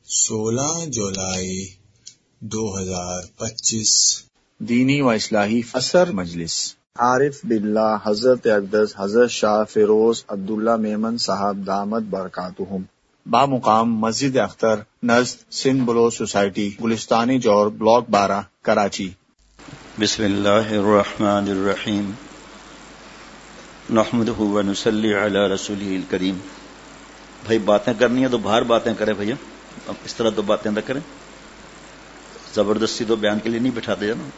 16 جولائی 2025 دینی و اصلاحی اثر مجلس عارف باللہ حضرت اقدس حضرت شاہ فیروز عبداللہ میمن صاحب دامت برکاتہم بامقام مسجد اختر نزد سندھ بلوچ سوسائٹی گلستانی جور بلاک 12 کراچی۔ بسم اللہ الرحمن الرحیم نحمدہ و نصلی علی رسولہ الکریم۔ بھائی باتیں کرنی ہیں تو باہر باتیں کریں بھیا، اس طرح تو باتیں نہ کریں، زبردستی تو بیان کے لیے نہیں بٹھاتے نا۔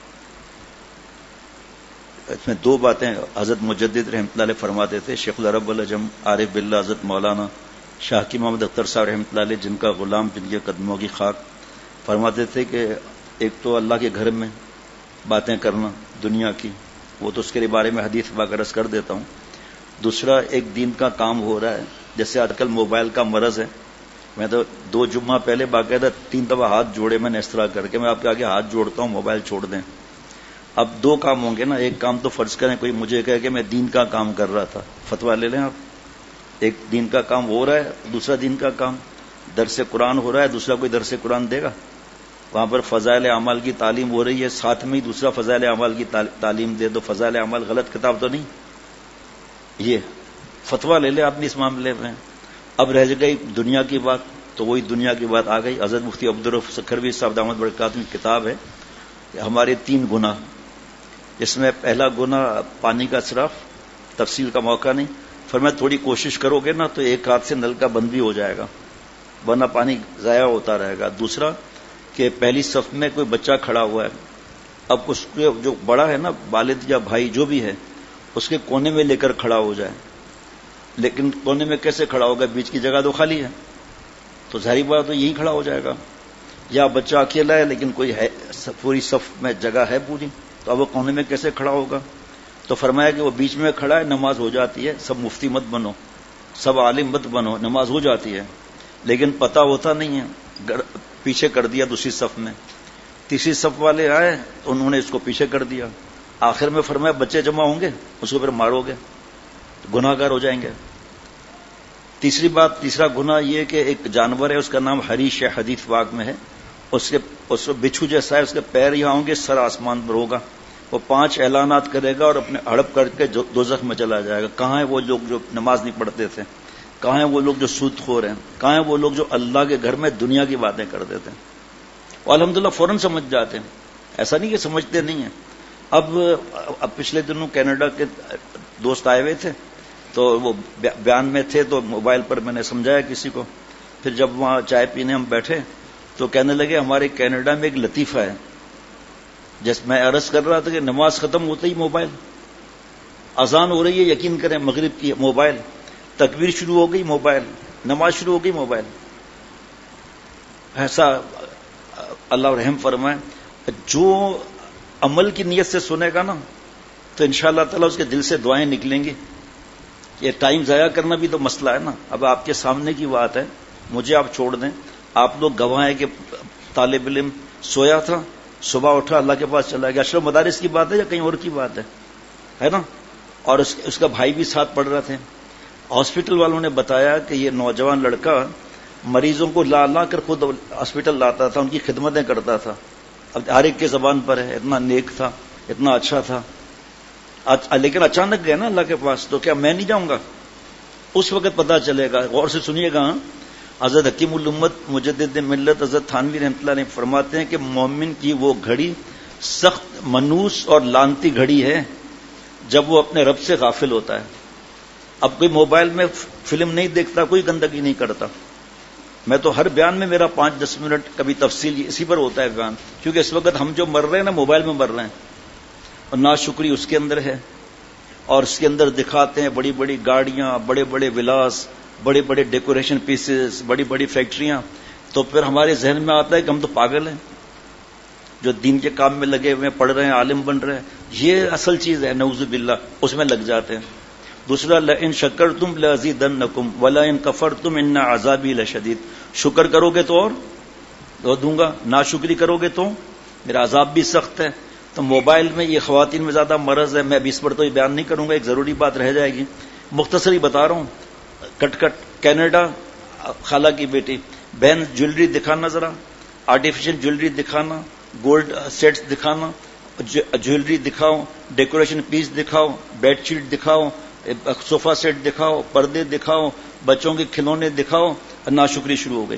اس میں دو باتیں حضرت مجدد رحمۃ اللہ علیہ فرماتے تھے، شیخ العرب العجم عارف باللہ حضرت مولانا شاہ کی محمد اختر صاحب رحمۃ اللہ علیہ، جن کا غلام جن کے قدموں کی خاک، فرماتے تھے کہ ایک تو اللہ کے گھر میں باتیں کرنا دنیا کی، وہ تو اس کے بارے میں حدیث باقرض کر دیتا ہوں۔ دوسرا ایک دین کا کام ہو رہا ہے، جیسے آج کل موبائل کا مرض ہے۔ میں تو 2 جمعہ پہلے باقاعدہ 3 دفعہ ہاتھ جوڑے میں نے اس طرح کر کے، میں آپ کے آگے ہاتھ جوڑتا ہوں موبائل چھوڑ دیں۔ اب 2 کام ہوں گے نا، ایک کام تو فرض کریں کوئی مجھے کہے کہ میں دین کا کام کر رہا تھا، فتویٰ لے لیں آپ، ایک دین کا کام ہو رہا ہے، دوسرا دین کا کام درس قرآن ہو رہا ہے، دوسرا کوئی درس قرآن دے گا؟ وہاں پر فضائل اعمال کی تعلیم ہو رہی ہے، ساتھ میں ہی دوسرا فضائل اعمال کی تعلیم دے دو، فضائل اعمال غلط کتاب تو نہیں؟ یہ فتویٰ لے لیں آپ نے اس معاملے میں۔ اب رہ گئی دنیا کی بات، تو وہی دنیا کی بات آ گئی۔ حضرت مفتی عبدالرؤف سکھروی صاحب دامت برکاتہم کی کتاب ہے ہمارے 3 گناہ، اس میں پہلا گناہ پانی کا اسراف، تفصیل کا موقع نہیں، فرمایا تھوڑی کوشش کرو گے نا تو ایک ہاتھ سے نل کا بند بھی ہو جائے گا، ورنہ پانی ضائع ہوتا رہے گا۔ دوسرا کہ پہلی صف میں کوئی بچہ کھڑا ہوا ہے، اب اس کے جو بڑا ہے نا، والد یا بھائی جو بھی ہے، اس کے کونے میں لے کر کھڑا ہو جائے، لیکن کونے میں کیسے کھڑا ہوگا؟ بیچ کی جگہ تو خالی ہے، تو ظاہری بات تو یہی کھڑا ہو جائے گا۔ یا بچہ اکیلا ہے لیکن کوئی ہے، پوری صف میں جگہ ہے پوری، تو اب وہ کونے میں کیسے کھڑا ہوگا؟ تو فرمایا کہ وہ بیچ میں کھڑا ہے، نماز ہو جاتی ہے، سب مفتی مت بنو، سب عالم مت بنو، نماز ہو جاتی ہے، لیکن پتہ ہوتا نہیں ہے، پیچھے کر دیا دوسری صف میں، تیسری صف والے آئے تو انہوں نے اس کو پیچھے کر دیا، آخر میں فرمایا بچے جمع ہوں گے، اس کو پھر مارو گے، گناہ گار ہو جائیں گے۔ تیسری بات، تیسرا گناہ یہ کہ ایک جانور ہے، اس کا نام حریش ہے، حدیث پاک میں ہے، اس کو بچھو جیسا ہے، اس کے پیر یہاں ہوں گے، سر آسمان پر ہوگا، وہ 5 اعلانات کرے گا اور اپنے ہڑپ کر کے دوزخ میں چلا جائے گا۔ کہاں ہیں وہ لوگ جو نماز نہیں پڑھتے تھے؟ کہاں ہیں وہ لوگ جو سود خور ہیں؟ کہاں ہیں وہ لوگ جو اللہ کے گھر میں دنیا کی باتیں کرتے تھے؟ وہ الحمدللہ فوراً سمجھ جاتے ہیں، ایسا نہیں کہ سمجھتے نہیں ہیں۔ اب پچھلے دنوں کینیڈا کے دوست آئے ہوئے تھے، تو وہ بیان میں تھے، تو موبائل پر میں نے سمجھایا کسی کو، پھر جب وہاں چائے پینے ہم بیٹھے تو کہنے لگے ہمارے کینیڈا میں ایک لطیفہ ہے، جس میں عرض کر رہا تھا کہ نماز ختم ہوتے ہی موبائل، اذان ہو رہی ہے یقین کریں مغرب کی، موبائل، تکبیر شروع ہو گئی موبائل، نماز شروع ہو گئی موبائل۔ ایسا اللہ رحم فرمائے، جو عمل کی نیت سے سنے گا نا تو انشاءاللہ تعالی اس کے دل سے دعائیں نکلیں گی۔ یہ ٹائم ضائع کرنا بھی تو مسئلہ ہے نا۔ اب آپ کے سامنے کی بات ہے، مجھے آپ چھوڑ دیں، آپ لوگ گواہ ہیں کہ طالب علم سویا تھا، صبح اٹھا اللہ کے پاس چلا گیا، اشرف مدارس کی بات ہے یا کہیں اور کی بات ہے نا، اور اس کا بھائی بھی ساتھ پڑھ رہے تھے۔ ہاسپٹل والوں نے بتایا کہ یہ نوجوان لڑکا مریضوں کو لا کر خود ہاسپٹل لاتا تھا، ان کی خدمتیں کرتا تھا، اب ہر ایک کے زبان پر ہے، اتنا نیک تھا، اتنا اچھا تھا، لیکن اچانک گئے نا اللہ کے پاس، تو کیا میں نہیں جاؤں گا؟ اس وقت پتا چلے گا۔ غور سے سنیے گا، حضرت حکیم الامت مجدد ملت حضرت تھانوی رحمۃ اللہ علیہ فرماتے ہیں کہ مومن کی وہ گھڑی سخت منوس اور لانتی گھڑی ہے جب وہ اپنے رب سے غافل ہوتا ہے۔ اب کوئی موبائل میں فلم نہیں دیکھتا، کوئی گندگی نہیں کرتا، میں تو ہر بیان میں میرا 5-10 منٹ کبھی تفصیل اسی پر ہوتا ہے بیان، کیونکہ اس وقت ہم جو مر رہے ہیں نا موبائل میں مر رہے ہیں، اور ناشکری اس کے اندر ہے، اور اس کے اندر دکھاتے ہیں بڑی بڑی گاڑیاں، بڑے بڑے ولاس، بڑے بڑے ڈیکوریشن پیسز، بڑی بڑی فیکٹریاں، تو پھر ہمارے ذہن میں آتا ہے کہ ہم تو پاگل ہیں جو دین کے کام میں لگے ہوئے ہیں، پڑھ رہے ہیں، عالم بن رہے ہیں، یہ اصل چیز ہے، نعوذ باللہ اس میں لگ جاتے ہیں۔ دوسرا لئن شکرتم لازیدنکم ولئن کفرتم ان عذابی لشدید، شکر کرو گے تو اور دوں گا، ناشکری کرو گے تو میرا عذاب بھی سخت ہے۔ تو موبائل میں یہ خواتین میں زیادہ مرض ہے، میں اب اس پر تو بیان نہیں کروں گا، ایک ضروری بات رہ جائے گی، مختصری بتا رہا ہوں، کٹ کینیڈا خالہ کی بیٹی بہن جویلری دکھانا ذرا، آرٹیفیشل جویلری دکھانا، گولڈ سیٹس دکھانا، جویلری دکھاؤ، ڈیکوریشن پیس دکھاؤ، بیڈ شیٹ دکھاؤ، صوفہ سیٹ دکھاؤ، پردے دکھاؤ، بچوں کے کھلونے دکھاؤ، ناشکری شروع ہو گئی،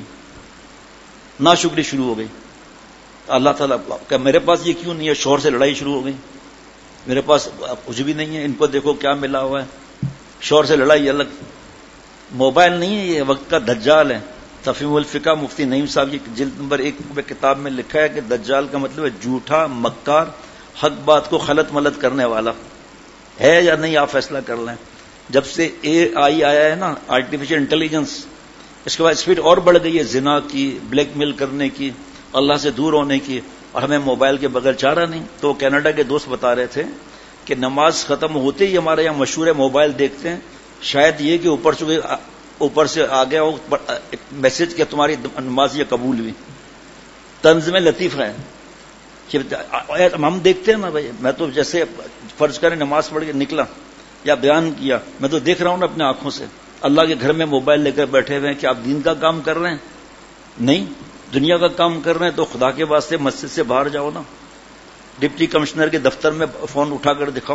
ناشکری شروع ہو گئی. اللہ تعالیٰ کہ میرے پاس یہ کیوں نہیں ہے، شوہر سے لڑائی شروع ہو گئی، میرے پاس کچھ بھی نہیں ہے، ان کو دیکھو کیا ملا ہوا ہے، شوہر سے لڑائی الگ. موبائل نہیں ہے، یہ وقت کا دجال ہے. تفہیم الفقہ مفتی نعیم صاحب کی جلد نمبر 1 میں کتاب میں لکھا ہے کہ دجال کا مطلب ہے جھوٹا، مکار، حق بات کو خلط ملط کرنے والا. ہے یا نہیں آپ فیصلہ کر لیں. جب سے AI آیا ہے نا، آرٹیفیشل انٹیلیجنس، اس کے بعد اسپیڈ اور بڑھ گئی ہے زنا کی، بلیک میل کرنے کی، اللہ سے دور ہونے کی، اور ہمیں موبائل کے بغیر چارہ نہیں. تو کینیڈا کے دوست بتا رہے تھے کہ نماز ختم ہوتے ہی ہمارے یہاں مشہور ہے موبائل دیکھتے ہیں، شاید یہ کہ اوپر سے آ گیا ہو میسج کہ تمہاری نماز یہ قبول ہوئی. طنز میں لطیف ہے کہ ہم دیکھتے ہیں نا بھائی. میں تو جیسے فرض کریں نماز پڑھ کے نکلا یا بیان کیا، میں تو دیکھ رہا ہوں نا اپنے آنکھوں سے، اللہ کے گھر میں موبائل لے کر بیٹھے ہوئے ہیں کہ آپ دین کا کام کر رہے ہیں؟ نہیں، دنیا کا کام کر رہے ہیں تو خدا کے واسطے مسجد سے باہر جاؤ نا. ڈپٹی کمشنر کے دفتر میں فون اٹھا کر دکھاؤ،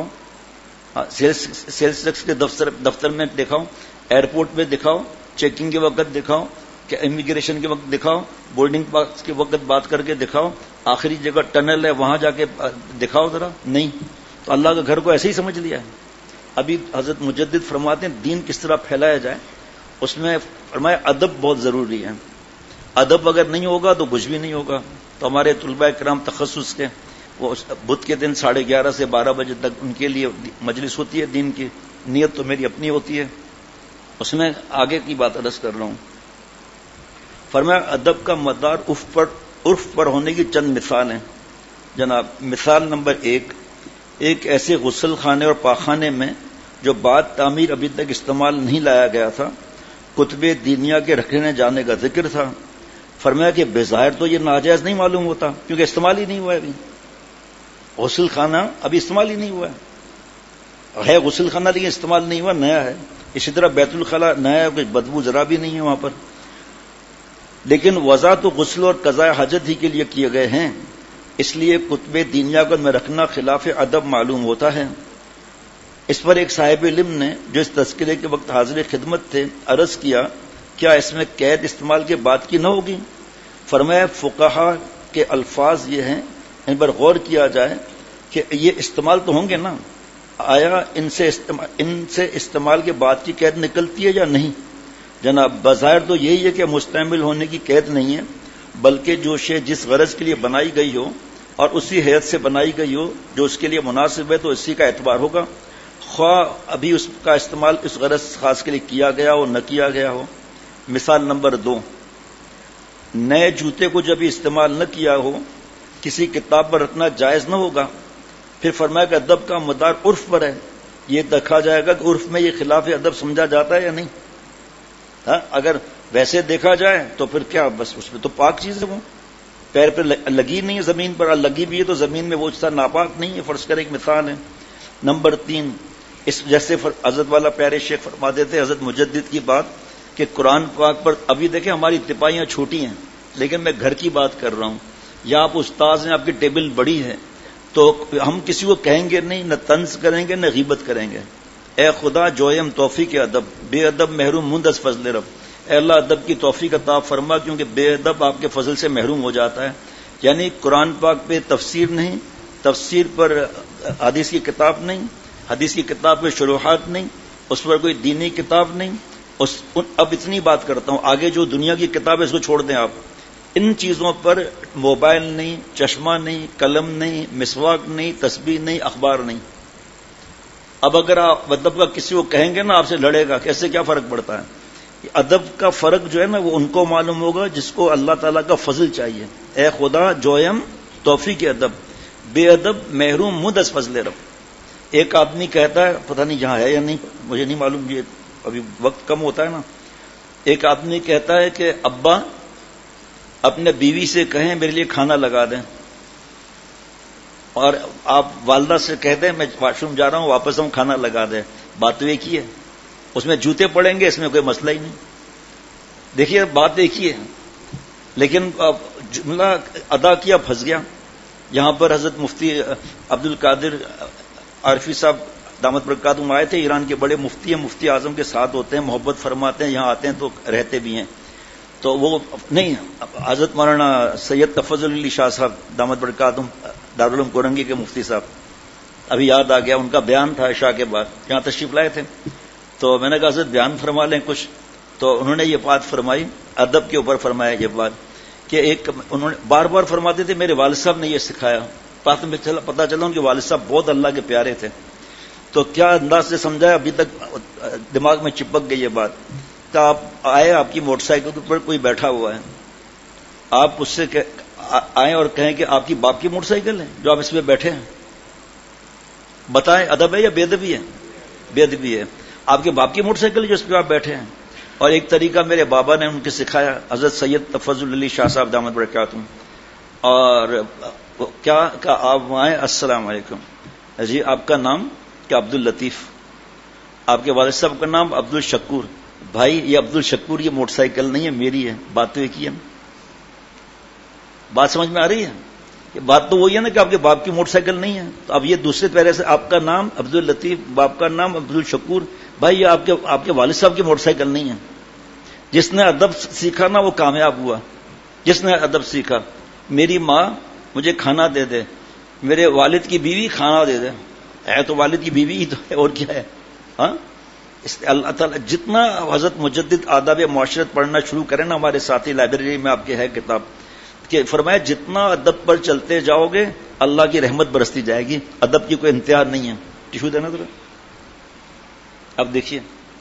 سیلس ٹیکس کے دفتر میں دکھاؤ، ایئرپورٹ میں دکھاؤ، چیکنگ کے وقت دکھاؤ، کہ امیگریشن کے وقت دکھاؤ، بورڈنگ پاس کے وقت بات کر کے دکھاؤ، آخری جگہ ٹنل ہے وہاں جا کے دکھاؤ ذرا. نہیں، تو اللہ کا گھر کو ایسے ہی سمجھ لیا ہے. ابھی حضرت مجدد فرماتے ہیں دین کس طرح پھیلایا جائے، اس میں فرمایا ادب بہت ضروری ہے. ادب اگر نہیں ہوگا تو کچھ بھی نہیں ہوگا. تو ہمارے طلباء کرام تخصص کے وہ بدھ کے دن 11:30 سے 12 بجے تک ان کے لیے مجلس ہوتی ہے دین کی. نیت تو میری اپنی ہوتی ہے، اس میں آگے کی بات عرض کر رہا ہوں. فرمایا ادب کا مدار عرف پر ہونے کی چند مثالیں. جناب، مثال نمبر 1، ایک ایسے غسل خانے اور پاخانے میں جو بعد تعمیر ابھی تک استعمال نہیں لایا گیا تھا، کتب دینیا کے رکھنے جانے کا ذکر تھا. فرمایا کہ بظاہر تو یہ ناجائز نہیں معلوم ہوتا کیونکہ استعمال ہی نہیں ہوا ہے. ابھی غسل خانہ ابھی استعمال ہی نہیں ہوا ہے غسل خانہ لیکن استعمال نہیں ہوا، نیا ہے. اسی طرح بیت الخلاء نیا ہے، کچھ بدبو ذرا بھی نہیں ہے وہاں پر، لیکن وضع تو غسل اور قضاء حاجت ہی کے لیے کیے گئے ہیں، اس لیے کتب دینیا کو میں رکھنا خلاف ادب معلوم ہوتا ہے. اس پر ایک صاحب علم نے جو اس تذکرے کے وقت حاضر خدمت تھے عرض کیا کیا اس میں قید استعمال کے بعد کی نہ ہوگی؟ فرمایا فقہا کے الفاظ یہ ہیں، ان پر غور کیا جائے کہ یہ استعمال تو ہوں گے نا، آیا ان سے استعمال کے بعد کی قید نکلتی ہے یا نہیں؟ جناب، بظاہر تو یہی ہے کہ مستعمل ہونے کی قید نہیں ہے، بلکہ جو شے جس غرض کے لیے بنائی گئی ہو اور اسی حیث سے بنائی گئی ہو جو اس کے لیے مناسب ہے تو اسی کا اعتبار ہوگا، خواہ ابھی اس کا استعمال اس غرض خاص کے لیے کیا گیا ہو نہ کیا گیا ہو. مثال نمبر 2، نئے جوتے کو جب استعمال نہ کیا ہو کسی کتاب پر رکھنا جائز نہ ہوگا. پھر فرمایا کہ ادب کا مدار عرف پر ہے، یہ دیکھا جائے گا کہ عرف میں یہ خلاف ادب سمجھا جاتا ہے یا نہیں. اگر ویسے دیکھا جائے تو پھر کیا، بس اس میں تو پاک چیز ہے، وہ پیر پہ لگی نہیں ہے، زمین پر لگی بھی ہے تو زمین میں وہ چیز ناپاک نہیں ہے. فرض کریں ایک مثال ہے. نمبر 3، اس جیسے حضرت والا پیارے شیخ فرما دیتے حضرت مجدد کی بات کہ قرآن پاک پر ابھی دیکھیں ہماری تپائیاں چھوٹی ہیں لیکن میں گھر کی بات کر رہا ہوں، یا آپ استاذ ہیں، آپ کی ٹیبل بڑی ہے تو ہم کسی کو کہیں گے نہیں، نہ طنز کریں گے نہ غیبت کریں گے. اے خدا جویم توفیق ادب، بے ادب محروم مند از فضل رب. اے اللہ ادب کی توفیق عطا فرما کیونکہ بے ادب آپ کے فضل سے محروم ہو جاتا ہے. یعنی قرآن پاک پہ تفسیر نہیں، تفسیر پر حدیث کی کتاب نہیں، حدیث کی کتاب پہ شروحات نہیں، اس پر کوئی دینی کتاب نہیں. اب اتنی بات کرتا ہوں، آگے جو دنیا کی کتاب ہے اس کو چھوڑ دیں آپ. ان چیزوں پر موبائل نہیں، چشمہ نہیں، قلم نہیں، مسواک نہیں، تسبیح نہیں، اخبار نہیں. اب اگر آپ ادب کا کسی کو کہیں گے نا آپ سے لڑے گا، کیسے کیا فرق پڑتا ہے؟ ادب کا فرق جو ہے نا وہ ان کو معلوم ہوگا جس کو اللہ تعالیٰ کا فضل چاہیے. اے خدا جویم توفیق ادب، بے ادب محروم مند از فضل رب. ایک آدمی کہتا ہے، پتہ نہیں یہاں ہے یا نہیں، مجھے نہیں معلوم، یہ ابھی وقت کم ہوتا ہے نا. ایک آدمی کہتا ہے کہ ابا اپنے بیوی سے کہیں میرے لیے کھانا لگا دیں، اور آپ والدہ سے کہہ دیں میں واش روم جا رہا ہوں واپس آؤں کھانا لگا دیں. بات تو ایک ہی ہے، اس میں جوتے پڑیں گے، اس میں کوئی مسئلہ ہی نہیں. دیکھیے بات ایک ہی ہے. لیکن جملہ ادا کیا پھنس گیا. یہاں پر حضرت مفتی عبد القادر عارفی صاحب دامت برکاتہم آئے تھے. ایران کے بڑے مفتی ہیں, مفتی اعظم کے ساتھ ہوتے ہیں, محبت فرماتے ہیں, یہاں آتے ہیں تو رہتے بھی ہیں. تو وہ نہیں, حضرت مولانا سید تفضل علی شاہ صاحب دامت برکاتہم دارالعلوم کورنگی کے مفتی صاحب, ابھی یاد آ گیا, ان کا بیان تھا عشاء کے بعد, یہاں تشریف لائے تھے. تو میں نے کہا حضرت بیان فرما لیں کچھ. تو انہوں نے یہ بات فرمائی, ادب کے اوپر فرمایا یہ بات, کہ ایک انہوں نے بار بار فرماتے تھے میرے والد صاحب نے یہ سکھایا. بات میں پتا چلا ان کے والد صاحب بہت اللہ کے پیارے تھے. تو کیا انداز سے سمجھایا, ابھی تک دماغ میں چپک گئی یہ بات. کہ آپ آئے, آپ کی موٹر سائیکل کے اوپر کوئی بیٹھا ہوا ہے, آپ اس سے آئیں اور کہیں کہ آپ کی باپ کی موٹر سائیکل ہے جو آپ اس پہ بیٹھے ہیں. بتائیں ادب ہے یا بے ادبی ہے؟ بے ادبی ہے. آپ کے باپ کی موٹر سائیکل ہے جو اس پہ آپ بیٹھے ہیں. اور ایک طریقہ میرے بابا نے ان کے سکھایا, حضرت سید تفضل علی شاہ صاحب دامت برکاتہم. اور کیا کہ آپ آئیں, السلام علیکم جی, آپ کا نام کیا؟ عبد اللطیف. آپ کے والد صاحب کا نام عبد الشکور. بھائی یہ عبد الشکور یہ موٹر سائیکل نہیں ہے, میری ہے. بات تو ایک ہی ہے. بات سمجھ میں آ رہی ہے؟ کہ بات تو وہی ہے نا کہ آپ کے باپ کی موٹر سائیکل نہیں ہے. تو اب یہ دوسرے پیرے سے آپ کا نام عبد اللطیف, باپ کا نام عبد الشکور. بھائی یہ آپ کے والد صاحب کی موٹر سائیکل نہیں ہے. جس نے ادب سیکھا نا وہ کامیاب ہوا. جس نے ادب سیکھا, میری ماں مجھے کھانا دے دے, میرے والد کی بیوی کھانا دے دے, ہے تو والد کی بیوی ہی تو ہے, اور کیا ہے. ہاں, اللہ تعالیٰ جتنا حضرت مجدد آداب معاشرت پڑھنا شروع کریں نا, ہمارے ساتھی لائبریری میں آپ کے ہے کتاب, کہ فرمایا جتنا ادب پر چلتے جاؤ گے اللہ کی رحمت برستی جائے گی. ادب کی کوئی انتہا نہیں ہے. ٹشو دینا ذرا. اب دیکھیے,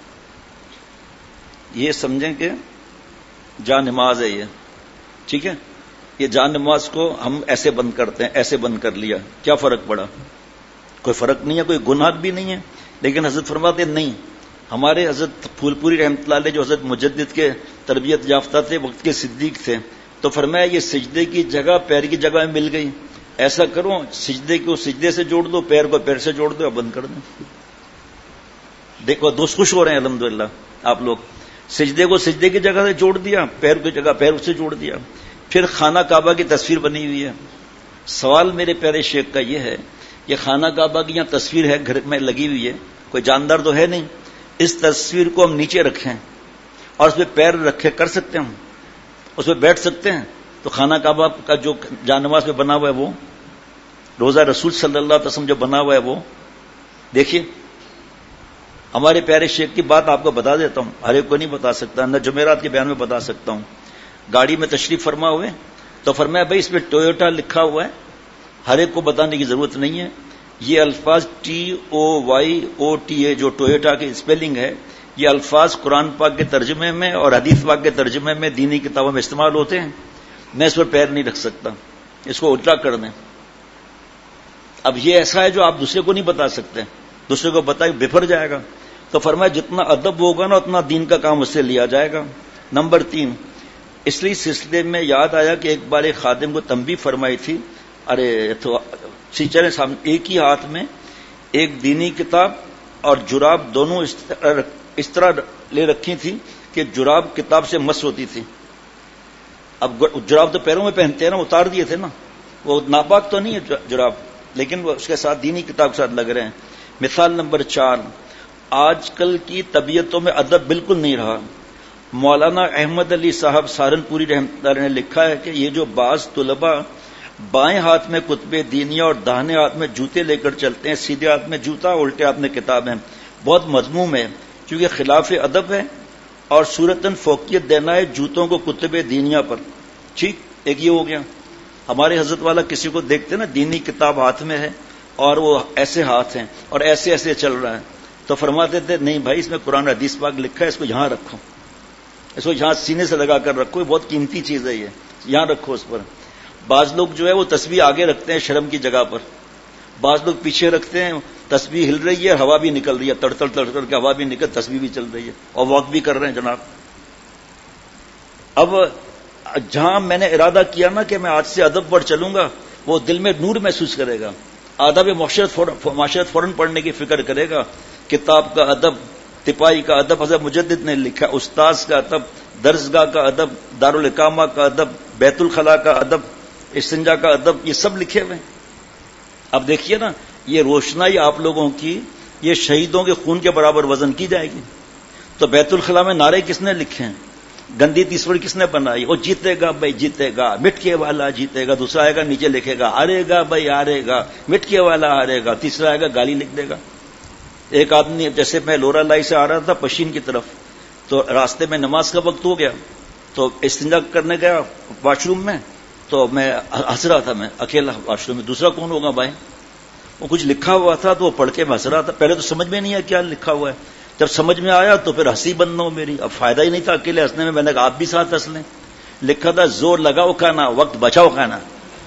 یہ سمجھیں کہ جا نماز ہے یہ, ٹھیک ہے. یہ جا نماز کو ہم ایسے بند کرتے ہیں, ایسے بند کر لیا, کیا فرق پڑا؟ کوئی فرق نہیں ہے, کوئی گناہ بھی نہیں ہے. لیکن حضرت فرماتے نہیں, ہمارے حضرت پھول پوری رحمۃ اللہ علیہ جو حضرت مجدد کے تربیت یافتہ تھے, وقت کے صدیق تھے, تو فرمایا یہ سجدے کی جگہ پیر کی جگہ میں مل گئی. ایسا کرو, سجدے کو سجدے سے جوڑ دو, پیر کو پیر سے جوڑ دو, یا بند کر دو. دیکھو دوست خوش ہو رہے ہیں الحمدللہ. آپ لوگ سجدے کو سجدے کی جگہ سے جوڑ دیا, پیر کی جگہ پیر سے جوڑ دیا. پھر خانہ کعبہ کی تصویر بنی ہوئی ہے. سوال میرے پیارے شیخ کا یہ ہے, یہ خانہ کعبہ کی یہاں تصویر ہے گھر میں لگی ہوئی ہے, کوئی جاندار تو ہے نہیں. اس تصویر کو ہم نیچے رکھیں اور اس پہ پیر رکھے کر سکتے ہیں, ہم اس پہ بیٹھ سکتے ہیں. تو خانہ کعبہ کا جو جانواز پہ بنا ہوا ہے وہ, روزہ رسول صلی اللہ علیہ وسلم جو بنا ہوا ہے وہ دیکھیے. ہمارے پیارے شیخ کی بات آپ کو بتا دیتا ہوں, ہر ایک کو نہیں بتا سکتا, نہ جمعرات کے بیان میں بتا سکتا ہوں. گاڑی میں تشریف فرما ہوئے تو فرمایا بھائی اس پہ ٹویوٹا لکھا ہوا ہے, ہر ایک کو بتانے کی ضرورت نہیں ہے. یہ الفاظ TOYOTA جو ٹویوٹا کی اسپیلنگ ہے, یہ الفاظ قرآن پاک کے ترجمے میں اور حدیث پاک کے ترجمے میں دینی کتابوں میں استعمال ہوتے ہیں. میں اس پر پیر نہیں رکھ سکتا, اس کو الٹا کر دیں. اب یہ ایسا ہے جو آپ دوسرے کو نہیں بتا سکتے, دوسرے کو بتائے بفر جائے گا. تو فرمایا جتنا ادب ہوگا نا اتنا دین کا کام اس سے لیا جائے گا. نمبر 3, اس لیے سلسلے میں یاد آیا کہ ایک بار ایک خادم کو تنبیہ فرمائی تھی, ارے تو ٹیچر صاحب ایک ہی ہاتھ میں ایک دینی کتاب اور جراب دونوں اس طرح لے رکھی تھی کہ جراب کتاب سے مس ہوتی تھی. اب جراب تو پیروں میں پہنتے ہیں نا, اتار دیے تھے نا, وہ ناپاک تو نہیں ہے جراب, لیکن وہ اس کے ساتھ دینی کتاب کے ساتھ لگ رہے ہیں. مثال نمبر 4, آج کل کی طبیعتوں میں ادب بالکل نہیں رہا. مولانا احمد علی صاحب سہارنپوری رحمۃ اللہ نے لکھا ہے کہ یہ جو بعض طلباء بائیں ہاتھ میں کتب دینیہ اور داہنے ہاتھ میں جوتے لے کر چلتے ہیں, سیدھے ہاتھ میں جوتا, الٹے ہاتھ میں کتاب ہے, بہت مذموم ہے, کیونکہ خلاف ادب ہے اور صورتاً فوقیت دینا ہے جوتوں کو کتب دینیہ پر. ٹھیک, ایک یہ ہو گیا. ہمارے حضرت والا کسی کو دیکھتے نا دینی کتاب ہاتھ میں ہے اور وہ ایسے ہاتھ ہیں اور ایسے ایسے چل رہا ہے, تو فرماتے تھے نہیں بھائی اس میں قرآن حدیث پاک لکھا ہے, اس کو یہاں رکھو, اس کو یہاں سینے سے لگا کر رکھو, یہ بہت قیمتی چیز ہے, یہ یہاں رکھو اس پر. بعض لوگ جو ہے وہ تسبیح آگے رکھتے ہیں شرم کی جگہ پر, بعض لوگ پیچھے رکھتے ہیں, تسبیح ہل رہی ہے, ہوا بھی نکل رہی ہے, تڑ تڑ کے ہوا بھی نکل, تسبیح بھی چل رہی ہے اور واک بھی کر رہے ہیں جناب. اب جہاں میں نے ارادہ کیا نا کہ میں آج سے ادب پر چلوں گا, وہ دل میں نور محسوس کرے گا, آداب معاشرت فوراً پڑھنے کی فکر کرے گا. کتاب کا ادب, تپائی کا ادب حضرت مجدد نے لکھا, استاذ کا ادب درسگاہ کا ادب، دارالاقامہ کا ادب، بیت الخلاء کا ادب، استنجا کا ادب، یہ سب لکھے ہوئے ہیں۔ اب دیکھیے نا، یہ روشنائی آپ لوگوں کی یہ شہیدوں کے خون کے برابر وزن کی جائے گی۔ تو بیت الخلاء میں نعرے کس نے لکھے ہیں؟ گندی تیسری کس نے بنائی؟ وہ جیتے گا بھائی جیتے گا، مٹکے والا جیتے گا، دوسرا آئے گا نیچے لکھے گا ہارے گا بھائی ہارے گا، مٹکے والا ہارے گا، تیسرا آئے گا گالی لکھ دے گا۔ ایک آدمی، جیسے میں لورا لائی سے آ رہا تھا پشین کی طرف، تو راستے میں نماز کا وقت ہو گیا، تو استنجا کرنے گیا واش روم میں، تو میں ہنس رہا تھا، میں اکیلا واش روم میں، دوسرا کون ہوگا بھائی؟ وہ کچھ لکھا ہوا تھا تو وہ پڑھ کے میں ہنس رہا تھا، پہلے تو سمجھ میں نہیں آیا کیا لکھا ہوا ہے، جب سمجھ میں آیا تو پھر ہنسی بند ہو میری، اب فائدہ ہی نہیں تھا اکیلے ہنسنے میں، میں نے کہا آپ بھی ساتھ ہنس لیں۔ لکھا تھا زور لگاؤ کھانا وقت بچاؤ کھانا۔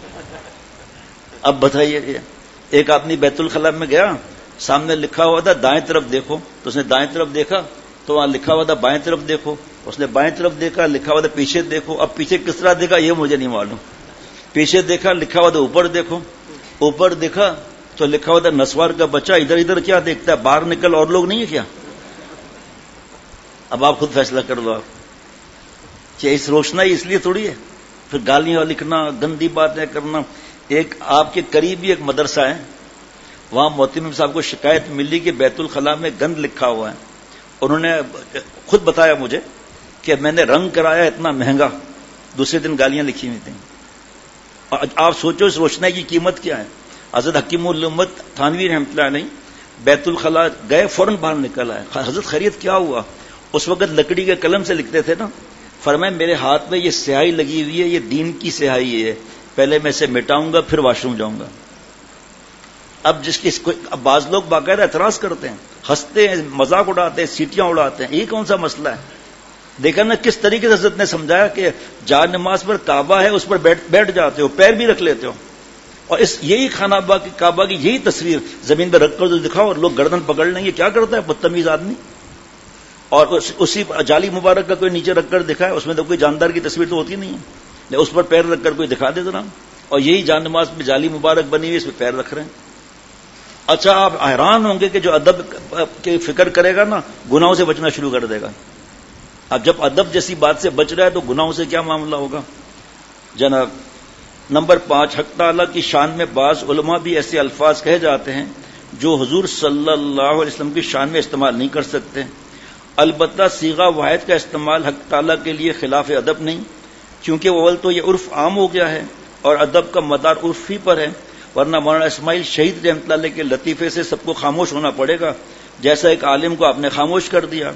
اب بتائیے، ایک آدمی بیت الخلاء میں گیا، سامنے لکھا ہوا تھا دائیں طرف دیکھو، تو اس نے دائیں طرف دیکھا تو وہاں لکھا ہوا تھا بائیں طرف دیکھو، اس نے بائیں طرف دیکھا، لکھا ہوا تھا پیچھے دیکھو۔ اب پیچھے کس طرح دیکھا یہ مجھے نہیں معلوم، پیچھے دیکھا لکھا ہوا تھا اوپر دیکھو، اوپر دیکھا تو لکھا ہوا تھا نسوار کا بچہ ادھر ادھر کیا دیکھتا ہے، باہر نکل اور لوگ نہیں ہے کیا؟ اب آپ خود فیصلہ کر لو، آپ کہ اس روشنائی اس لیے تھوڑی ہے، پھر گالیاں لکھنا، گندی باتیں کرنا۔ ایک آپ کے قریب ہی ایک مدرسہ ہے، وہاں محتمم صاحب کو شکایت ملی کہ بیت الخلاء میں گند لکھا ہوا ہے، انہوں نے خود بتایا مجھے کہ میں نے رنگ کرایا اتنا مہنگا، دوسرے دن گالیاں لکھی ہوئی تھیں۔ اور آپ سوچو اس روشنائی کی قیمت کیا ہے۔ حضرت حکیم الامت تھانوی رحمۃ اللہ علیہ بیت الخلاء گئے، فوراً باہر نکل آئے، حضرت خیریت کیا ہوا؟ اس وقت لکڑی کے قلم سے لکھتے تھے نا، فرمایا میرے ہاتھ میں یہ سیاہی لگی ہوئی ہے، یہ دین کی سیاہی ہے، پہلے میں اسے مٹاؤں گا پھر واش روم جاؤں گا۔ اب اب بعض لوگ باقاعدہ اعتراض کرتے ہیں، ہنستے ہیں، مذاق اڑاتے ہیں، سیٹیاں اڑاتے ہیں، یہ کون سا مسئلہ ہے؟ دیکھا نا کس طریقے سے حضرت نے سمجھایا کہ جا نماز پر کعبہ ہے، اس پر بیٹھ جاتے ہو، پیر بھی رکھ لیتے ہو، اور یہی خانہ کعبہ کی یہی تصویر زمین پہ رکھ کر جو دکھاؤ اور لوگ گردن پکڑ لیں گے، کیا کرتا ہے بدتمیز آدمی؟ اور اسی جالی مبارک کا کوئی نیچے رکھ کر دکھائے، اس میں تو کوئی جاندار کی تصویر تو ہوتی نہیں ہے، اس پر پیر رکھ کر کوئی دکھا دے ذرا، اور یہی جان نماز میں جالی مبارک بنی ہوئی اس پہ پیر رکھ رہے ہیں۔ اچھا آپ حیران ہوں گے کہ جو ادب کی فکر کرے گا نا گناہوں سے بچنا شروع کر دے گا۔ اب جب ادب جیسی بات سے بچ رہا ہے تو گناہوں سے کیا معاملہ ہوگا؟ جناب نمبر 5، حق تعالیٰ کی شان میں بعض علماء بھی ایسے الفاظ کہے جاتے ہیں جو حضور صلی اللہ علیہ وسلم کی شان میں استعمال نہیں کر سکتے، البتہ صیغہ واحد کا استعمال حق تعالیٰ کے لیے خلاف ادب نہیں، کیونکہ اول تو یہ عرف عام ہو گیا ہے اور ادب کا مدار عرف ہی پر ہے، ورنہ مولانا اسماعیل شہید رحمۃ اللہ علیہ کے لطیفے سے سب کو خاموش ہونا پڑے گا، جیسا ایک عالم کو آپ نے خاموش کر دیا۔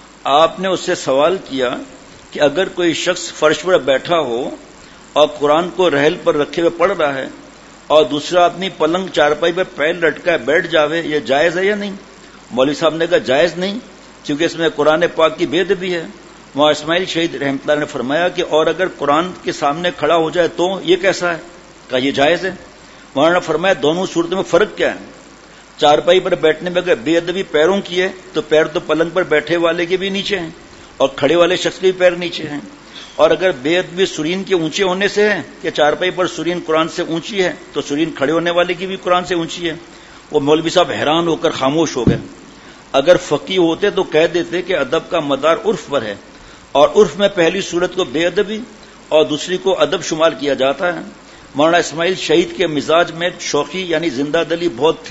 آپ نے اس سے سوال کیا کہ اگر کوئی شخص فرش پر بیٹھا ہو اور قرآن کو رحل پر رکھے ہوئے پڑھ رہا ہے اور دوسرا آدمی پلنگ چارپائی پہ پیر لٹکائے بیٹھ جاوے، یہ جائز ہے یا نہیں؟ مولوی صاحب نے کہا جائز نہیں، کیونکہ اس میں قرآن پاک کی بے ادبی ہے۔ وہاں اسماعیل شہید رحمۃ اللہ نے فرمایا کہ اور اگر قرآن کے سامنے کھڑا ہو جائے تو یہ کیسا ہے؟ کہا یہ جائز ہے۔ مولانا نے فرمایا دونوں صورتوں میں فرق کیا ہے؟ چارپائی پر بیٹھنے میں اگر بے ادبی پیروں کی ہے تو پیر تو پلنگ پر بیٹھے والے کے بھی نیچے ہیں اور کھڑے والے شخص کے بھی پیر نیچے ہیں، اور اگر بے ادبی سرین کے اونچے ہونے سے ہے کہ چارپائی پر سرین قرآن سے اونچی ہے تو سرین کھڑے ہونے والے کی بھی قرآن سے اونچی ہے۔ وہ مولوی صاحب حیران ہو کر خاموش ہو گئے۔ اگر فقیہ ہوتے تو کہہ دیتے کہ ادب کا مدار عرف پر ہے، اور عرف میں پہلی صورت کو بے ادبی اور دوسری کو ادب شمار کیا جاتا ہے۔ مولانا اسماعیل شہید کے مزاج میں شوخی یعنی زندہ دلی بہت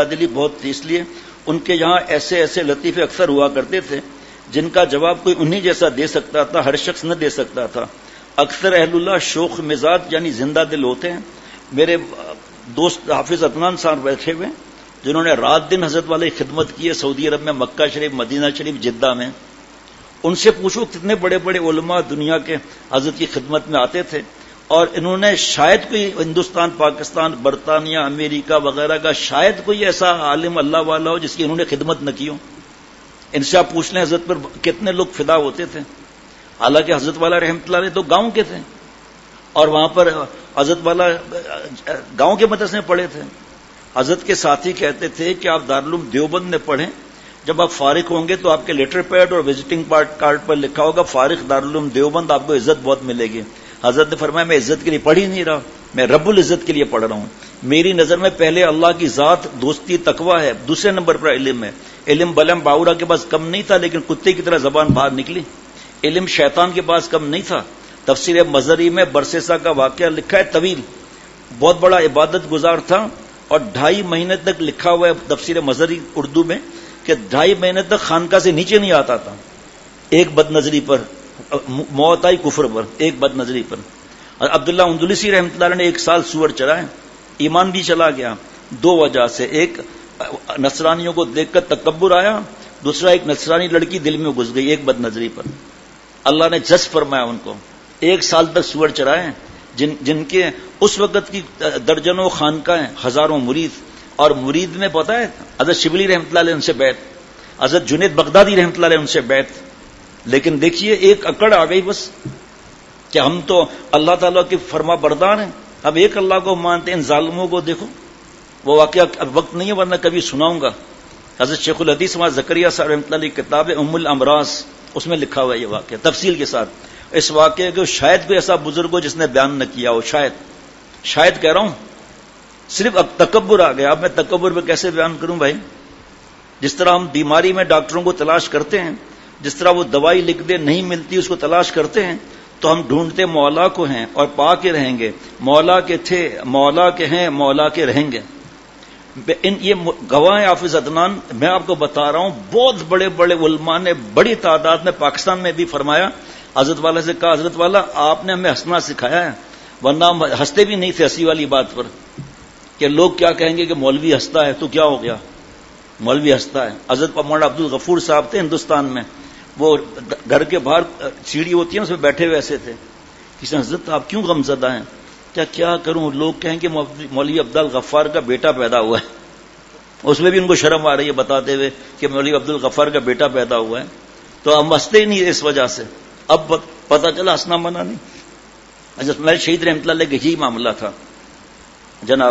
تھی، اس لیے ان کے یہاں ایسے ایسے لطیفے اکثر ہوا کرتے تھے جن کا جواب کوئی انہی جیسا دے سکتا تھا، ہر شخص نہ دے سکتا تھا۔ اکثر اہل اللہ شوخ مزاج یعنی زندہ دل ہوتے ہیں۔ میرے دوست حافظ عدنان صاحب بیٹھے ہوئے جنہوں نے رات دن حضرت والی خدمت کی ہے سعودی عرب میں، مکہ شریف، مدینہ شریف، جدہ میں، ان سے پوچھو کتنے بڑے بڑے علماء دنیا کے حضرت کی خدمت میں آتے تھے، اور انہوں نے شاید کوئی ہندوستان، پاکستان، برطانیہ، امریکہ وغیرہ کا شاید کوئی ایسا عالم اللہ والا ہو جس کی انہوں نے خدمت نہ کی ہو۔ ان سے آپ پوچھ لیں حضرت پر کتنے لوگ فدا ہوتے تھے، حالانکہ حضرت والا رحمۃ اللہ علیہ تو گاؤں کے تھے، اور وہاں پر حضرت والا گاؤں کے مدرسے میں پڑھے تھے۔ حضرت کے ساتھی کہتے تھے کہ آپ دارالعلوم دیوبند میں پڑھیں، جب آپ فارغ ہوں گے تو آپ کے لیٹر پیڈ اور وزٹنگ کارڈ پر لکھا ہوگا فارغ دارالعلوم دیوبند، آپ کو عزت بہت ملے گی۔ حضرت نے فرمایا میں عزت کے لیے پڑھ ہی نہیں رہا، میں رب العزت کے لیے پڑھ رہا ہوں۔ میری نظر میں پہلے اللہ کی ذات، دوستی، تقوی ہے، دوسرے نمبر پر علم ہے۔ علم بلم باورا کے پاس کم نہیں تھا، لیکن کتے کی طرح زبان باہر نکلی۔ علم شیطان کے پاس کم نہیں تھا. تفسیر مزری میں برسیسا کا واقعہ لکھا ہے طویل، بہت بڑا عبادت گزار تھا اور 2.5 مہینے تک لکھا ہوا ہے تفسیر مزری اردو میں کہ 2.5 مہینے تک خانقاہ سے نیچے نہیں آتا تھا، ایک بد نظری پر، موت آئی کفر پر، ایک بد نظری پر. اور عبداللہ اندلسی رحمۃ اللہ علیہ نے 1 سال سور چرائے، ایمان بھی چلا گیا 2 وجہ سے. ایک نصرانیوں کو دیکھ کر تکبر آیا، دوسرا ایک نصرانی لڑکی دل میں گھس گئی ایک بد نظری پر. اللہ نے جذب فرمایا ان کو، 1 سال تک سور چرائے، جن کے اس وقت کی درجنوں خانقاہ ہیں، ہزاروں مرید. اور مرید میں پتہ ہے حضرت شبلی رحمۃ اللہ علیہ ان سے بیعت، حضرت جنید بغدادی رحمۃ اللہ علیہ ان سے بیعت. لیکن دیکھیے ایک اکڑ آ گئی بس کہ ہم تو اللہ تعالیٰ کے فرما بردار ہیں، اب ایک اللہ کو مانتے. ان ظالموں کو دیکھو. وہ واقعہ اب وقت نہیں ہے ورنہ کبھی سناؤں گا. حضرت شیخ الحدیث مولانا زکریا صاحب رحمۃ اللہ علیہ کتاب ام الامراض، اس میں لکھا ہوا ہے یہ واقعہ تفصیل کے ساتھ. اس واقعے کو شاید کوئی ایسا بزرگ ہو جس نے بیان نہ کیا ہو، شاید کہہ رہا ہوں. صرف اب تکبر آ گیا. اب میں تکبر پہ کیسے بیان کروں بھائی؟ جس طرح ہم بیماری میں ڈاکٹروں کو تلاش کرتے ہیں، جس طرح وہ دوائی لکھ دے نہیں ملتی اس کو تلاش کرتے ہیں، تو ہم ڈھونڈتے مولا کو ہیں اور پا کے رہیں گے. مولا کے تھے، مولا کے ہیں، مولا کے رہیں گے. یہ گواہ حافظ عدنان، میں آپ کو بتا رہا ہوں بہت بڑے بڑے علماء نے بڑی تعداد میں پاکستان میں بھی فرمایا. حضرت والا سے کہا حضرت والا آپ نے ہمیں ہنسنا سکھایا ہے، ورنہ ہم ہنستے بھی نہیں تھے ہنسی والی بات پر کہ لوگ کیا کہیں گے کہ مولوی ہنستا ہے. تو کیا ہو گیا، مولوی ہنستا ہے. حضرت مولانا عبد الغفور صاحب تھے ہندوستان میں، وہ گھر کے باہر سیڑھی ہوتی ہے اس میں بیٹھے ہوئے ایسے تھے. کسی نے حضرت آپ کیوں غمزدہ ہیں؟ کیا کروں، لوگ کہیں کہ مولوی عبد الغفار کا بیٹا پیدا ہوا ہے. اس میں بھی ان کو شرم آ رہی ہے بتاتے ہوئے کہ مولوی عبد الغفار کا بیٹا پیدا ہوا ہے. تو ہم ہنستے ہی نہیں اس وجہ سے. اب پتہ چلا ہنسنا منع نہیں. حضرت میرے شہید رحمۃ اللہ علیہ کا یہی معاملہ تھا جناب.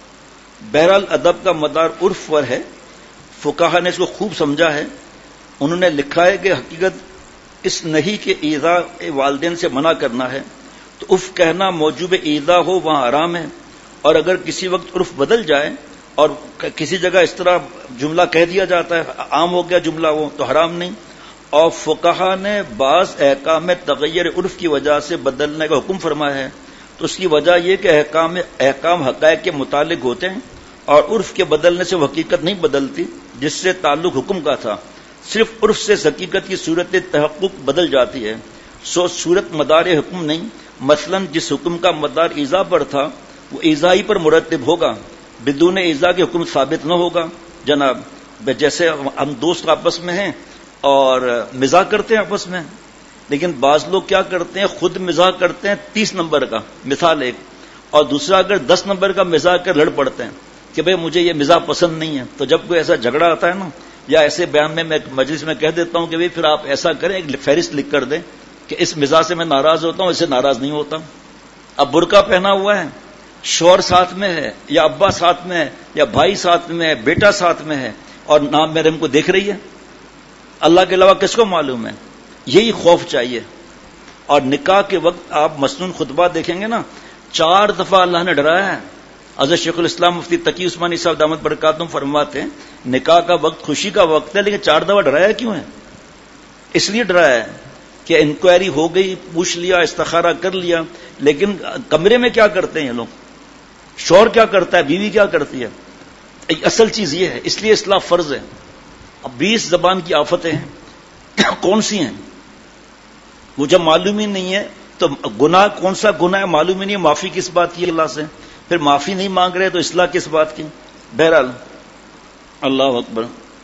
بہرحال ادب کا مدار عرف پر ہے، فقہا نے اس کو خوب سمجھا ہے. انہوں نے لکھا ہے کہ حقیقت اس نہیں کہ ایذا والدین سے منع کرنا ہے، تو عرف کہنا موجوب ایذا ہو وہاں حرام ہے. اور اگر کسی وقت عرف بدل جائے اور کسی جگہ اس طرح جملہ کہہ دیا جاتا ہے، عام ہو گیا جملہ وہ، تو حرام نہیں. اور فقہا نے بعض احکام میں تغیر عرف کی وجہ سے بدلنے کا حکم فرمایا ہے. تو اس کی وجہ یہ کہ احکام حقائق کے متعلق ہوتے ہیں اور عرف کے بدلنے سے وہ حقیقت نہیں بدلتی جس سے تعلق حکم کا تھا. صرف عرف سے حقیقت کی صورت تحقق بدل جاتی ہے. صورت مدار حکم نہیں. مثلا جس حکم کا مدار ایذا پر تھا وہ ایذا ہی پر مرتب ہوگا، بدون ایذا کے حکم ثابت نہ ہوگا جناب. جیسے ہم دوست آپس میں ہیں اور مزاح کرتے ہیں آپس میں، لیکن بعض لوگ کیا کرتے ہیں، خود مزاح کرتے ہیں 30 نمبر کا، مثال ایک، اور دوسرا اگر 10 نمبر کا مزاح کر لڑ پڑتے ہیں کہ بھئی مجھے یہ مزاح پسند نہیں ہے. تو جب کوئی ایسا جھگڑا آتا ہے نا، یا ایسے بیان میں مجلس میں کہہ دیتا ہوں کہ بھئی پھر آپ ایسا کریں، ایک فہرست لکھ کر دیں کہ اس مزاح سے میں ناراض ہوتا ہوں، اس سے ناراض نہیں ہوتا. اب برقع پہنا ہوا ہے، شوہر ساتھ میں ہے یا ابا ساتھ میں ہے یا بھائی ساتھ میں ہے، بیٹا ساتھ میں ہے، اور نام میرے کو دیکھ رہی ہے، اللہ کے علاوہ کس کو معلوم ہے؟ یہی خوف چاہیے. اور نکاح کے وقت آپ مسنون خطبہ دیکھیں گے نا، 4 دفعہ اللہ نے ڈرایا ہے. حضرت شیخ الاسلام مفتی تقی عثمانی صاحب دامت برکاتہم فرماتے ہیں نکاح کا وقت خوشی کا وقت ہے، لیکن 4 دفعہ ڈرایا کیوں ہے؟ اس لیے ڈرایا ہے کہ انکوائری ہو گئی، پوچھ لیا، استخارہ کر لیا، لیکن کمرے میں کیا کرتے ہیں یہ لوگ؟ شوہر کیا کرتا ہے، بیوی کیا کرتی ہے؟ اصل چیز یہ ہے. اس لیے اصلاح فرض ہے. اب 20 زبان کی آفتیں ہیں، کون سی ہیں وہ جب معلوم ہی نہیں ہے تو گناہ کون سا گناہ ہے معلوم ہی نہیں، معافی کس بات کی اللہ سے، پھر معافی نہیں مانگ رہے تو اصلاح کس بات کی؟ بہرحال اللہ اکبر.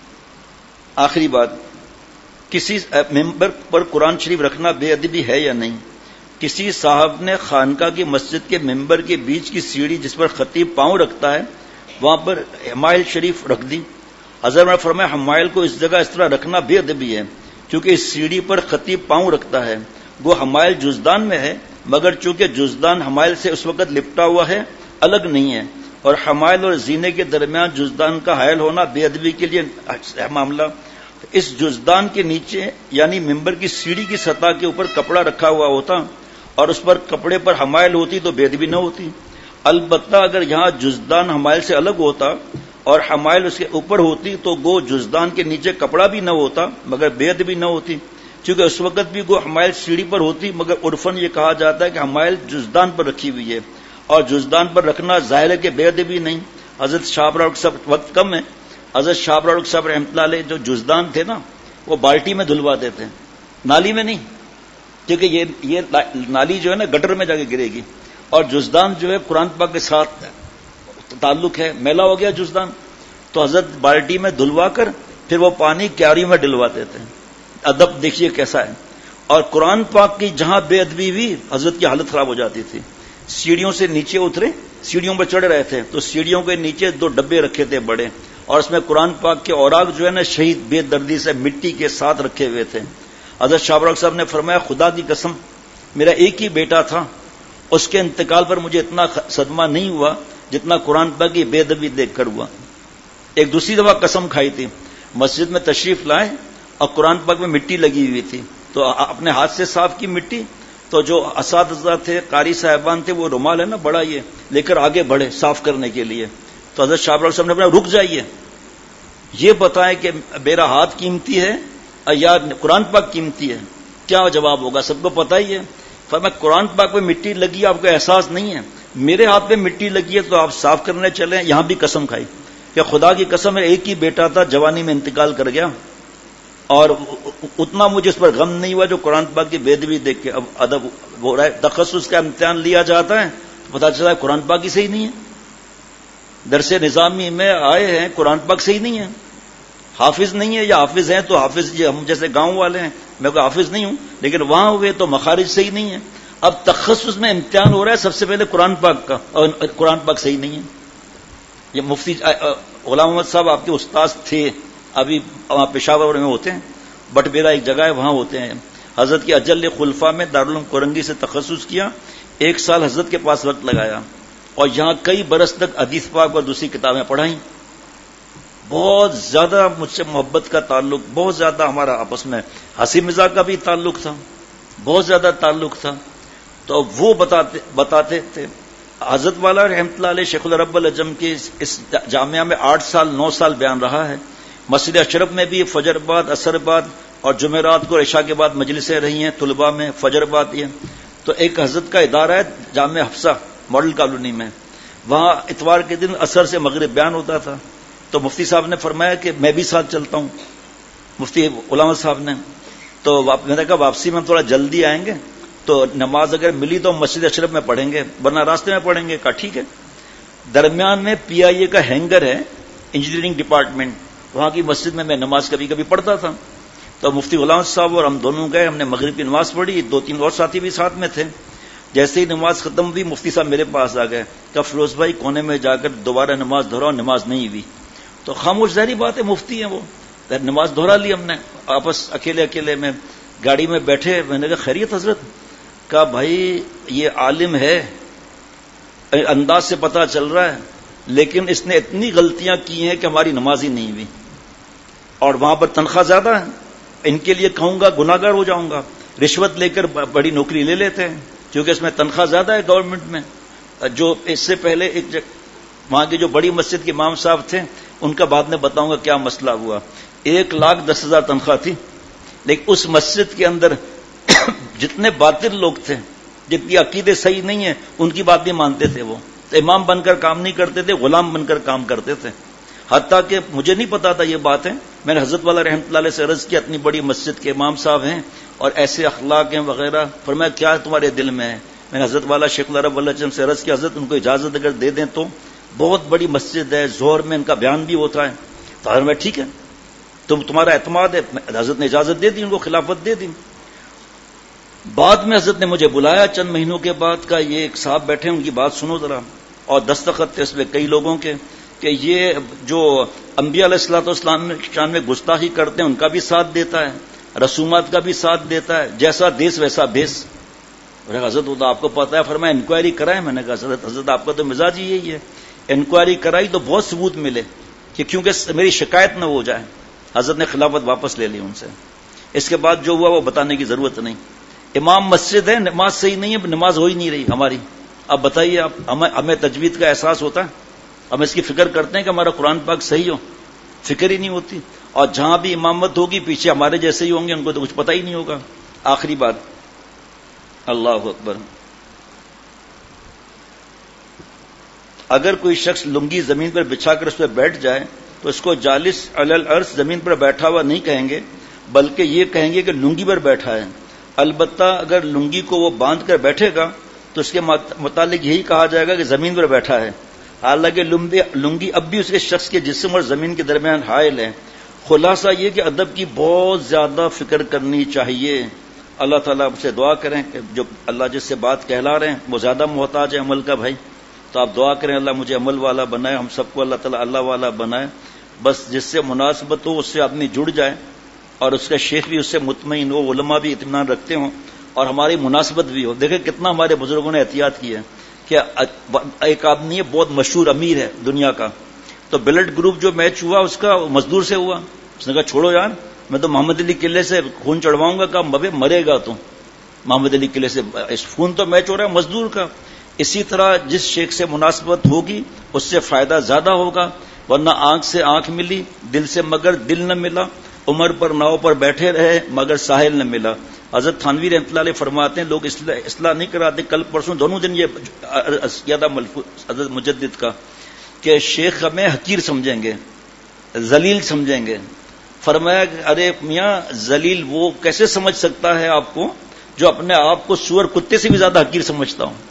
آخری بات، کسی ممبر پر قرآن شریف رکھنا بے ادبی ہے یا نہیں؟ کسی صاحب نے خانقاہ کی مسجد کے ممبر کے بیچ کی سیڑھی جس پر خطیب پاؤں رکھتا ہے وہاں پر حمائل شریف رکھ دی. حضرت نے فرمایا حمائل کو اس جگہ اس طرح رکھنا بے ادبی ہے کیونکہ اس سیڑھی پر خطیب پاؤں رکھتا ہے. وہ حمائل جزدان میں ہے، مگر چونکہ جزدان حمائل سے اس وقت لپٹا ہوا ہے الگ نہیں ہے، اور حمائل اور زینے کے درمیان جزدان کا حائل ہونا بے ادبی کے لیے معاملہ. اس جزدان کے نیچے یعنی ممبر کی سیڑھی کی سطح کے اوپر کپڑا رکھا ہوا ہوتا اور اس پر کپڑے پر حمائل ہوتی تو بے ادبی نہ ہوتی. البتہ اگر یہاں جزدان حمائل سے الگ ہوتا اور حمائل اس کے اوپر ہوتی تو گو جزدان کے نیچے کپڑا بھی نہ ہوتا مگر بے ادبی نہ ہوتی. کیونکہ اس وقت بھی کوئی حمائل سیڑھی پر ہوتی، مگر عرفاً یہ کہا جاتا ہے کہ حمائل جزدان پر رکھی ہوئی ہے، اور جزدان پر رکھنا ظاہر ہے کہ بے ادبی نہیں۔ حضرت شاہ ابرار صاحب، وقت کم ہے، حضرت شاہ ابرار صاحب رحمۃ اللہ علیہ جو جزدان تھے نا، وہ بالٹی میں دھلواتے تھے، نالی میں نہیں، کیونکہ یہ نالی جو ہے نا گٹر میں جا کے گرے گی، اور جزدان جو ہے قرآن پاک کے ساتھ تعلق ہے، میلا ہو گیا جزدان، تو حضرت بالٹی میں دھلوا کر پھر وہ پانی کیاری میں ڈلواتے تھے۔ ادب دیکھیے کیسا ہے۔ اور قرآن پاک کی جہاں بے ادبی ہوئی حضرت کی حالت خراب ہو جاتی تھی۔ سیڑھیوں سے نیچے اترے، سیڑھیوں پر چڑھ رہے تھے، تو سیڑھیوں کے نیچے 2 ڈبے رکھے تھے بڑے، اور اس میں قرآن پاک کے اوراق جو ہے نا شہید بے دردی سے مٹی کے ساتھ رکھے ہوئے تھے۔ حضرت شاہ ابرار صاحب نے فرمایا خدا کی قسم میرا ایک ہی بیٹا تھا، اس کے انتقال پر مجھے اتنا صدمہ نہیں ہوا جتنا قرآن پاک کی بے ادبی دیکھ کر ہوا۔ ایک دوسری دفعہ قسم کھائی تھی، مسجد میں تشریف لائے اور قرآن پاک میں مٹی لگی ہوئی تھی، تو اپنے ہاتھ سے صاف کی مٹی، تو جو اساتذہ تھے، قاری صاحبان تھے، وہ رومال ہے نا بڑا یہ لے کر آگے بڑھے صاف کرنے کے لیے، تو حضرت شاہ ابرار صاحب نے رک جائیے، یہ بتائیں کہ میرا ہاتھ قیمتی ہے یا قرآن پاک قیمتی ہے؟ کیا جواب ہوگا؟ سب کو پتہ ہی ہے۔ فرمایا قرآن پاک پہ مٹی لگی، آپ کو احساس نہیں ہے، میرے ہاتھ پہ مٹی لگی ہے تو آپ صاف کرنے چلیں۔ یہاں بھی قسم کھائی کہ خدا کی قسم ہے ایک ہی بیٹا تھا، جوانی میں انتقال کر گیا، اور اتنا مجھے اس پر غم نہیں ہوا جو قرآن پاک کی بے ادبی دیکھ کے۔ اب ادب ہو رہا ہے، تخصص کا امتحان لیا جاتا ہے تو پتہ چلا ہے قرآن پاک ہی صحیح نہیں ہے، درس نظامی میں آئے ہیں قرآن پاک صحیح نہیں ہے، حافظ نہیں ہے، یا حافظ ہیں تو حافظ جی ہم جیسے گاؤں والے ہیں، میں کوئی حافظ نہیں ہوں، لیکن وہاں ہوئے تو مخارج صحیح نہیں ہے۔ اب تخصص میں امتحان ہو رہا ہے، سب سے پہلے قرآن پاک کا، اور قرآن پاک صحیح نہیں ہے۔ یہ مفتی غلام محمد صاحب آپ کے استاذ تھے، ابھی وہاں پشاور میں ہوتے ہیں، بٹ میرا ایک جگہ ہے وہاں ہوتے ہیں۔ حضرت کی اجل خلفاء میں دارالعلوم کورنگی سے تخصص کیا، 1 سال حضرت کے پاس وقت لگایا، اور یہاں کئی برس تک حدیث پاک اور دوسری کتابیں پڑھائیں۔ بہت زیادہ مجھ سے محبت کا تعلق، بہت زیادہ ہمارا آپس میں ہنسی مزاح کا بھی تعلق تھا، بہت زیادہ تعلق تھا۔ تو وہ بتاتے تھے حضرت والا رحمۃ اللہ علیہ شیخ العرب العجم کی اس جامعہ میں 8 سال 9 سال بیان رہا ہے۔ مسجد اشرف میں بھی فجر بعد، عصر بعد اور جمعرات کو عشاء کے بعد مجلسیں رہی ہیں طلباء میں، فجر بعد یہ۔ تو ایک حضرت کا ادارہ ہے جامع حفصہ ماڈل کالونی میں، وہاں اتوار کے دن عصر سے مغرب بیان ہوتا تھا، تو مفتی صاحب نے فرمایا کہ میں بھی ساتھ چلتا ہوں، مفتی علامہ صاحب نے۔ تو میں نے کہا واپسی میں ہم تھوڑا جلدی آئیں گے، تو نماز اگر ملی تو مسجد اشرف میں پڑھیں گے، ورنہ راستے میں پڑھیں گے۔ کہا ٹھیک ہے۔ درمیان میں پی آئی اے کا ہینگر ہے، انجینئرنگ ڈپارٹمنٹ، وہاں کی مسجد میں نماز کبھی کبھی پڑھتا تھا۔ تو مفتی غلام صاحب اور ہم دونوں گئے، ہم نے مغرب کی نماز پڑھی، 2-3 اور ساتھی بھی ساتھ میں تھے۔ جیسے ہی نماز ختم ہوئی مفتی صاحب میرے پاس آ گئے، کہا فیروز بھائی کونے میں جا کر دوبارہ نماز دہراؤ، نماز نہیں ہوئی۔ تو خاموش، ظاہری بات ہے مفتی ہیں وہ، نماز دہرا لی ہم نے آپس اکیلے میں گاڑی میں بیٹھے۔ میں نے کہا خیریت حضرت؟ کہا بھائی یہ عالم ہے، انداز سے پتہ چل رہا ہے، لیکن اس نے اتنی غلطیاں کی ہیں کہ ہماری نماز ہی نہیں ہوئی، اور وہاں پر تنخواہ زیادہ ہے، ان کے لیے کہوں گا گناہگار ہو جاؤں گا۔ رشوت لے کر بڑی نوکری لے لیتے ہیں کیونکہ اس میں تنخواہ زیادہ ہے گورنمنٹ میں۔ جو اس سے پہلے وہاں کی جو بڑی مسجد کے امام صاحب تھے، ان کا بعد میں بتاؤں گا کیا مسئلہ ہوا۔ 1,10,000 تنخواہ تھی، لیکن اس مسجد کے اندر جتنے باطل لوگ تھے، جتنی عقیدے صحیح نہیں ہیں، ان کی بات بھی مانتے تھے وہ، تو امام بن کر کام نہیں کرتے تھے، غلام بن کر کام کرتے تھے۔ حتیٰ کہ مجھے نہیں پتا تھا یہ بات ہے، میں نے حضرت والا رحمۃ اللہ علیہ سے عرض کیا اتنی بڑی مسجد کے امام صاحب ہیں اور ایسے اخلاق ہیں وغیرہ، فرمایا کیا تمہارے دل میں ہے؟ میں نے حضرت والا شیخ العرب العجم سے عرض کیا حضرت ان کو اجازت اگر دے دیں تو، بہت بڑی مسجد ہے، ظہر میں ان کا بیان بھی ہوتا ہے۔ تو حضرت میں ٹھیک ہے، تمہارا اعتماد ہے، حضرت نے اجازت دے دی، ان کو خلافت دے دی۔ بعد میں حضرت نے مجھے بلایا چند مہینوں کے بعد، کا یہ ایک صاحب بیٹھے ان کی بات سنو ذرا، اور دستخط تھے اس میں کئی لوگوں کے کہ یہ جو انبیاء علیہ الصلوۃ والسلام شان میں گستاخی کرتے ہیں ان کا بھی ساتھ دیتا ہے، رسومات کا بھی ساتھ دیتا ہے، جیسا دیس ویسا بھیس۔ حضرت وہ تو آپ کو پتا ہے، فرمایا انکوائری کرائے۔ میں نے کہا حضرت آپ کا تو مزاج ہی یہی ہے، انکوائری کرائی تو بہت ثبوت ملے کہ کیونکہ میری شکایت نہ ہو جائے۔ حضرت نے خلافت واپس لے لی ان سے۔ اس کے بعد جو ہوا وہ بتانے کی ضرورت نہیں۔ امام مسجد ہے، نماز صحیح نہیں ہے، نماز ہو ہی نہیں رہی ہماری۔ اب بتائیے آپ، ہمیں تجوید کا احساس ہوتا ہے؟ ہم اس کی فکر کرتے ہیں کہ ہمارا قرآن پاک صحیح ہو؟ فکر ہی نہیں ہوتی. اور جہاں بھی امامت ہوگی پیچھے ہمارے جیسے ہی ہوں گے, ان کو تو کچھ پتہ ہی نہیں ہوگا. آخری بات, اللہ اکبر, اگر کوئی شخص لنگی زمین پر بچھا کر اس پہ بیٹھ جائے تو اس کو جالس علی الارض, زمین پر بیٹھا ہوا نہیں کہیں گے, بلکہ یہ کہیں گے کہ لنگی پر بیٹھا ہے. البتہ اگر لنگی کو وہ باندھ کر بیٹھے گا تو اس کے متعلق یہی کہا جائے گا کہ زمین پر بیٹھا ہے, حالانکہ لنگی اب بھی اس کے شخص کے جسم اور زمین کے درمیان حائل ہے. خلاصہ یہ کہ ادب کی بہت زیادہ فکر کرنی چاہیے. اللہ تعالیٰ سے دعا کریں کہ جو اللہ جس سے بات کہلا رہے ہیں وہ زیادہ محتاج ہے عمل کا بھائی, تو آپ دعا کریں اللہ مجھے عمل والا بنائے, ہم سب کو اللہ تعالیٰ اللہ والا بنائے. بس جس سے مناسبت ہو اس سے آدمی جڑ جائے, اور اس کا شیخ بھی اس سے مطمئن ہو, علماء بھی اطمینان رکھتے ہوں, اور ہماری مناسبت بھی ہو. دیکھیں کتنا ہمارے بزرگوں نے احتیاط کی ہے کہ ایک آدمی ہے بہت مشہور امیر ہے دنیا کا, تو بلڈ گروپ جو میچ ہوا اس کا مزدور سے ہوا. اس نے کہا چھوڑو یار, میں تو محمد علی قلعے سے خون چڑھواؤں گا. کہا مرے گا تو محمد علی قلعے سے خون تو میچ ہو رہا ہے مزدور کا. اسی طرح جس شیخ سے مناسبت ہوگی اس سے فائدہ زیادہ ہوگا, ورنہ آنکھ سے آنکھ ملی, دل سے مگر دل نہ ملا, عمر پر ناؤ پر بیٹھے رہے مگر ساحل نہ ملا. حضرت تھانوی رحمۃ اللہ علیہ فرماتے ہیں لوگ اصلاح نہیں کراتے, کل پرسوں دونوں دن یہ کیا تھا حضرت مجدد کا کہ شیخ ہمیں حقیر سمجھیں گے, ذلیل سمجھیں گے. فرمایا کہ ارے میاں ذلیل وہ کیسے سمجھ سکتا ہے آپ کو جو اپنے آپ کو سور کتے سے بھی زیادہ حقیر سمجھتا ہوں,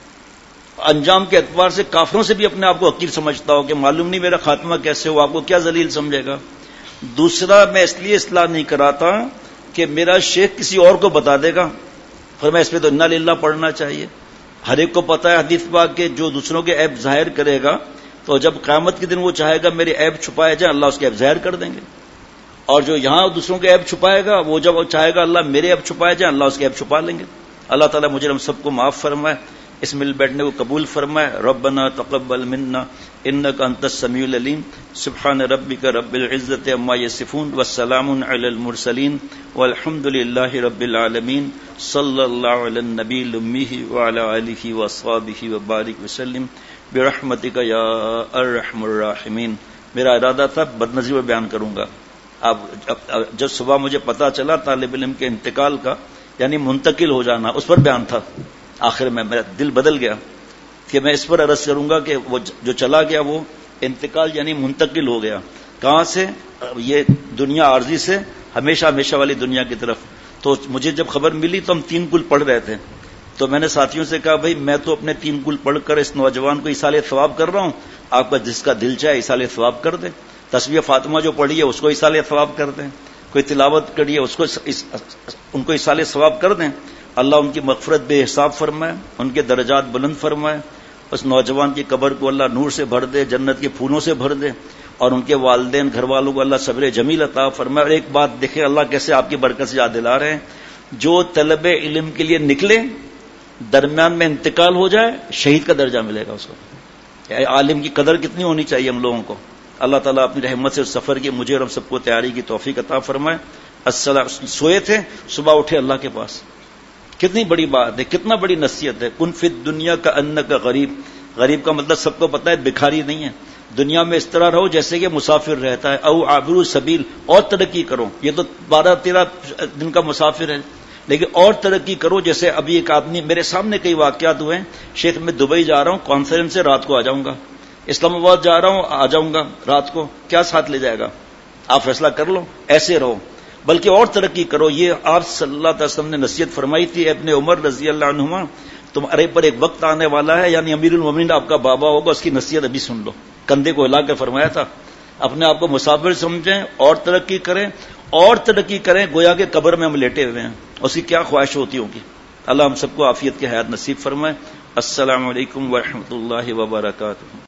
انجام کے اعتبار سے کافروں سے بھی اپنے آپ کو حقیر سمجھتا ہو کہ معلوم نہیں میرا خاتمہ کیسے ہو, آپ کو کیا ذلیل سمجھے گا. دوسرا, میں اس لیے اصلاح نہیں کراتا کہ میرا شیخ کسی اور کو بتا دے گا. فرمایا اس پہ تو انا للہ پڑھنا چاہیے. ہر ایک کو پتا ہے حدیث پاک کہ جو دوسروں کے عیب ظاہر کرے گا تو جب قیامت کے دن وہ چاہے گا میرے عیب چھپائے جائیں, اللہ اس کے عیب ظاہر کر دیں گے. اور جو یہاں دوسروں کے عیب چھپائے گا وہ جب چاہے گا اللہ میرے عیب چھپائے جائیں, اللہ اس کے عیب چھپا لیں گے. اللہ تعالیٰ مجھے ہم سب کو معاف فرمائے, اس مل بیٹھنے کو قبول فرمائے. ربنا تقبل منا انک انت السمیع العلیم. سبحان ربک رب العزت عما یصفون والسلام علی المرسلین والحمد للہ رب العالمین. صلی اللہ علی النبی الامی وعلی آلہ واصحابہ وبارک وسلم برحمتک یا ارحم الراحمین. میرا ارادہ تھا بدنظیر میں بیان کروں گا. اب جب صبح مجھے پتا چلا طالب علم کے انتقال کا, یعنی منتقل ہو جانا, اس پر بیان تھا. آخر میں میرا دل بدل گیا کہ میں اس پر عرض کروں گا کہ وہ جو چلا گیا وہ انتقال یعنی منتقل ہو گیا. کہاں سے؟ یہ دنیا عارضی سے ہمیشہ ہمیشہ والی دنیا کی طرف. تو مجھے جب خبر ملی تو ہم 3 کل پڑھ رہے تھے, تو میں نے ساتھیوں سے کہا بھائی میں تو اپنے 3 کل پڑھ کر اس نوجوان کو ایصال ثواب کر رہا ہوں, آپ کا جس کا دل چاہے ایصال ثواب کر دیں. تسبیح فاطمہ جو پڑھی ہے اس کو ایصال ثواب کر دیں, کوئی تلاوت کری ہے اس کو ان کو ایصال ثواب کر دیں. اللہ ان کی مغفرت بے حساب فرمائے, ان کے درجات بلند فرمائے. اس نوجوان کی قبر کو اللہ نور سے بھر دے, جنت کے پھولوں سے بھر دے, اور ان کے والدین گھر والوں کو اللہ صبر جمیل عطا فرمائے. اور ایک بات دیکھیں اللہ کیسے آپ کی برکت سے یاد دلا رہے ہیں, جو طلب علم کے لیے نکلے درمیان میں انتقال ہو جائے شہید کا درجہ ملے گا اس کو. عالم کی قدر کتنی ہونی چاہیے ہم لوگوں کو. اللہ تعالیٰ اپنی رحمت سے اس سفر کی مجھے اور ہم سب کو تیاری کی توفیق عطا فرمائے. سوئے تھے صبح اٹھے اللہ کے پاس, کتنی بڑی بات ہے, کتنا بڑی نصیحت ہے. کن فی الدنیا کا انک غریب. غریب کا مطلب سب کو پتا ہے بھکاری نہیں ہے. دنیا میں اس طرح رہو جیسے کہ مسافر رہتا ہے. او عابر سبیل, اور ترقی کرو. یہ تو 12-13 دن کا مسافر ہے, لیکن اور ترقی کرو. جیسے ابھی ایک آدمی میرے سامنے کئی واقعات ہوئے ہیں, شیخ میں دبئی جا رہا ہوں کانفرنس سے, رات کو آ جاؤں گا. اسلام آباد جا رہا ہوں آ جاؤں گا رات کو. کیا ساتھ لے جائے گا؟ آپ فیصلہ کر لو. ایسے رہو بلکہ اور ترقی کرو. یہ آپ صلی اللہ علیہ وسلم نے نصیحت فرمائی تھی. ابن عمر رضی اللہ عنہما, تمہارے پر ایک وقت آنے والا ہے, یعنی امیر المومنین آپ کا بابا ہوگا, اس کی نصیحت ابھی سن لو. کندھے کو ہلا کر فرمایا تھا اپنے آپ کو مسافر سمجھیں اور ترقی کریں, اور ترقی کریں گویا کہ قبر میں ہم لیٹے ہوئے ہیں. اس کی کیا خواہش ہوتی ہوگی. اللہ ہم سب کو عافیت کی حیات نصیب فرمائے. السلام علیکم ورحمۃ اللہ وبرکاتہ.